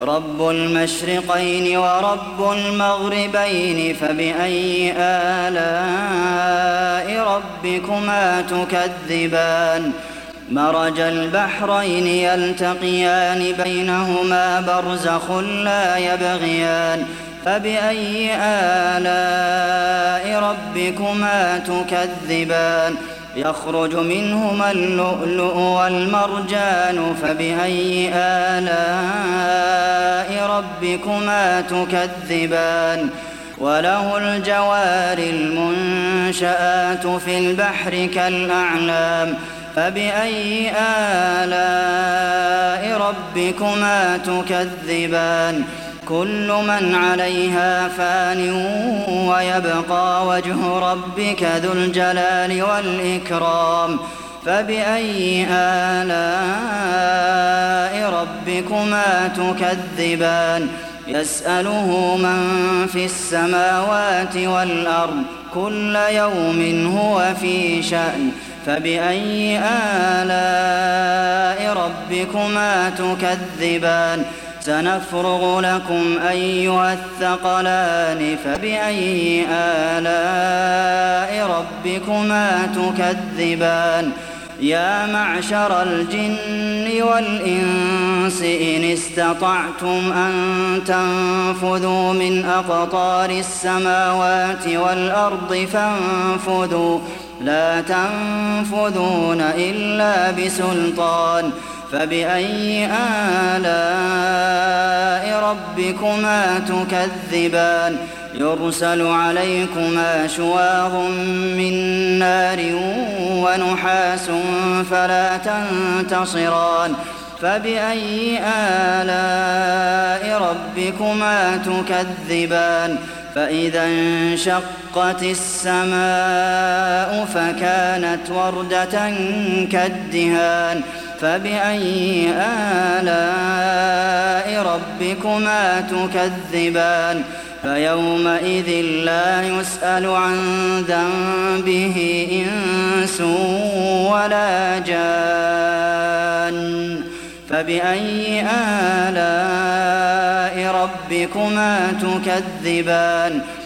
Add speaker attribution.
Speaker 1: رب المشرقين ورب المغربين فبأي آلاء ربكما تكذبان مرج البحرين يلتقيان بينهما برزخ لا يبغيان فبأي آلاء ربكما تكذبان يخرج منهما اللؤلؤ والمرجان فبأي آلاء ربكما تكذبان وله الجوار المنشآت في البحر كالأعلام فبأي آلاء ربكما تكذبان كل من عليها فان ويبقى وجه ربك ذو الجلال والإكرام فبأي آلاء ربكما تكذبان يسأله من في السماوات والأرض كل يوم هو في شأن فبأي آلاء ربكما تكذبان سنفرغ لكم أيها الثقلان فبأي آلاء ربكما تكذبان يا معشر الجن والإنس إن استطعتم أن تنفذوا من أقطار السماوات والأرض فانفذوا لا تنفذون إلا بسلطان فبأي آلاء ربكما تكذبان يرسل عليكما شواظ من نار ونحاس فلا تنتصران فبأي آلاء ربكما تكذبان فإذا انشقت السماء فكانت وردة كالدهان فبأي آلاء ربكما تكذبان فيومئذ لا يسأل عن ذنبه إنس ولا جان فبأي آلاء ربكما تكذبان